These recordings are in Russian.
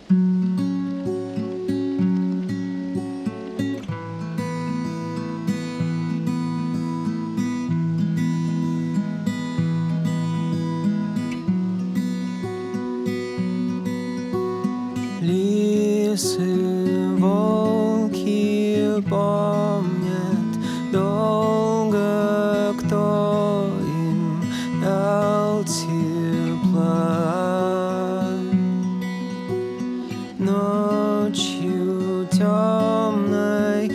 Лисы, волки помнят долго, кто им дал тепла. Ночью темной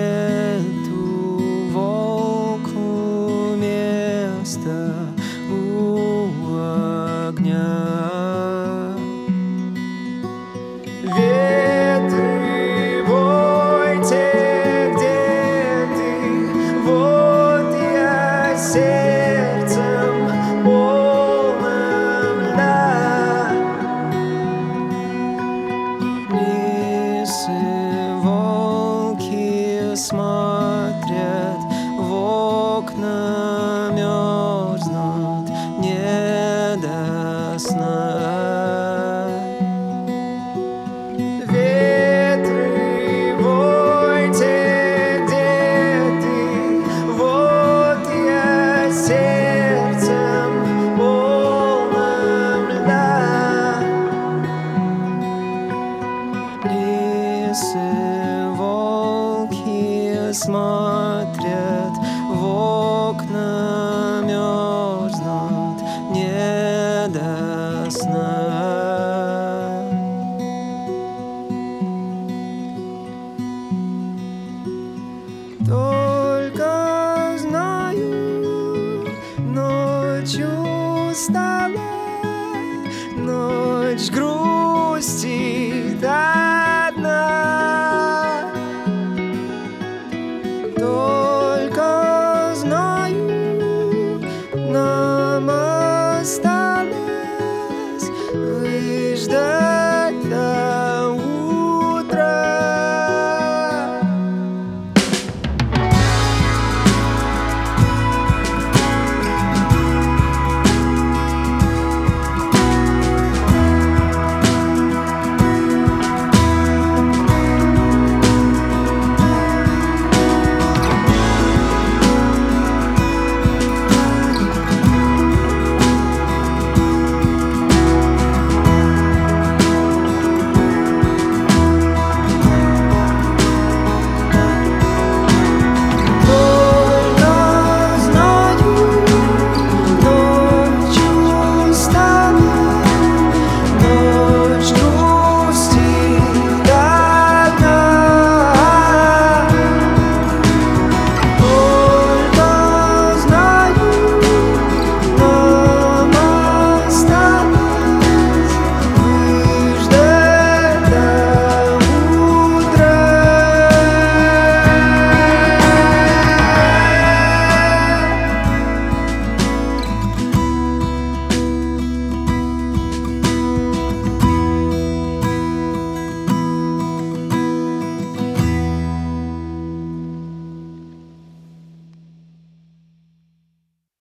нету волку места у огня. Ветры, войте, где ты? Вот я сердцем полным льда. Лисы, волки смотрят в окна, мерзнут не до сна. Лисы, волки смотрят в окна, мерзнут не до сна. Только знаю, ночью устала, ночь грусти